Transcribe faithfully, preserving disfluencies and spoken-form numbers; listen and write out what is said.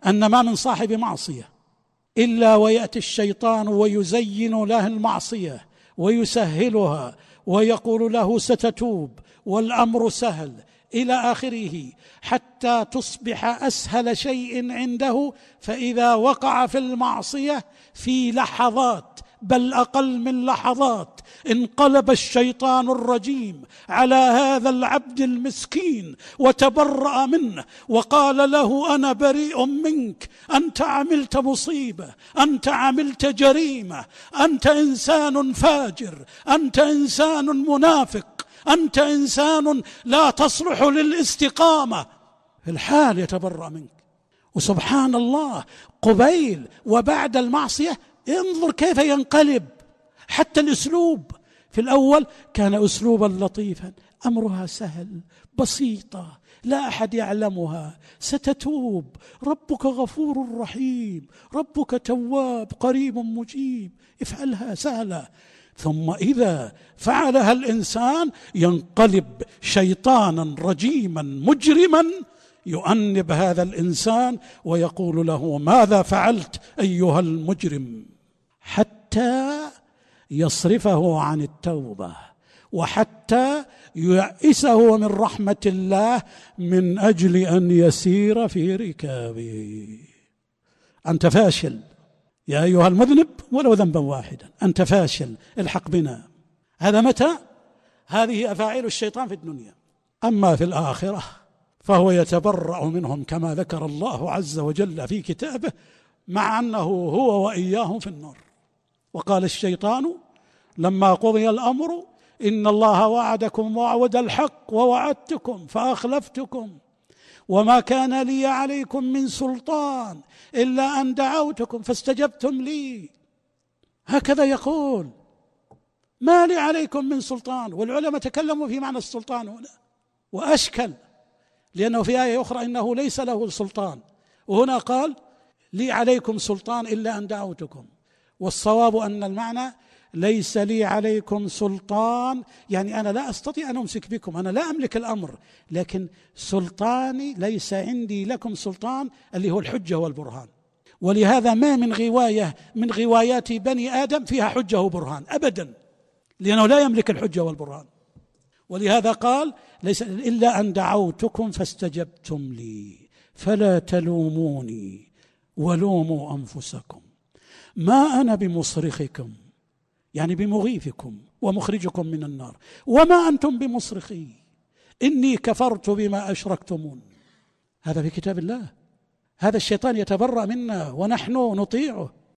أن ما من صاحب معصية إلا ويأتي الشيطان ويزين له المعصية ويسهلها ويقول له ستتوب والأمر سهل إلى آخره، حتى تصبح أسهل شيء عنده. فإذا وقع في المعصية في لحظات، بل أقل من لحظات، انقلب الشيطان الرجيم على هذا العبد المسكين وتبرأ منه وقال له أنا بريء منك، أنت عملت مصيبة، أنت عملت جريمة، أنت إنسان فاجر، أنت إنسان منافق، أنت إنسان لا تصلح للاستقامة. في الحال يتبرأ منك. وسبحان الله قبيل وبعد المعصية انظر كيف ينقلب. حتى الأسلوب في الأول كان أسلوبا لطيفا، أمرها سهل، بسيطة، لا أحد يعلمها، ستتوب، ربك غفور رحيم، ربك تواب قريب مجيب، افعلها سهلة. ثم إذا فعلها الإنسان ينقلب شيطانا رجيما مجرما يؤنب هذا الإنسان ويقول له ماذا فعلت أيها المجرم، حتى يصرفه عن التوبة وحتى ييئسه من رحمة الله من أجل أن يسير في ركابه. أنت فاشل يا أيها المذنب ولو ذنبا واحدا، أنت فاشل، الحق بنا. هذا متى؟ هذه أفاعيل الشيطان في الدنيا. أما في الآخرة فهو يتبرأ منهم كما ذكر الله عز وجل في كتابه، مع أنه هو وإياهم في النار. وقال الشيطان لما قضي الأمر إن الله وعدكم وعد الحق ووعدتكم فأخلفتكم وما كان لي عليكم من سلطان إلا أن دعوتكم فاستجبتم لي. هكذا يقول، ما لي عليكم من سلطان. والعلماء تكلموا في معنى السلطان هنا وأشكل، لأنه في آية أخرى إنه ليس له سلطان، وهنا قال لي عليكم سلطان إلا أن دعوتكم. والصواب أن المعنى ليس لي عليكم سلطان، يعني أنا لا أستطيع أن أمسك بكم، أنا لا أملك الأمر، لكن سلطاني ليس عندي لكم سلطان اللي هو الحجة والبرهان. ولهذا ما من غواية من غوايات بني آدم فيها حجة وبرهان أبدا، لأنه لا يملك الحجة والبرهان. ولهذا قال ليس إلا أن دعوتكم فاستجبتم لي فلا تلوموني ولوموا أنفسكم ما أنا بمصرخكم، يعني بمغيثكم ومخرجكم من النار، وما أنتم بمصرخي إني كفرت بما أشركتمون. هذا في كتاب الله. هذا الشيطان يتبرأ منا ونحن نطيعه.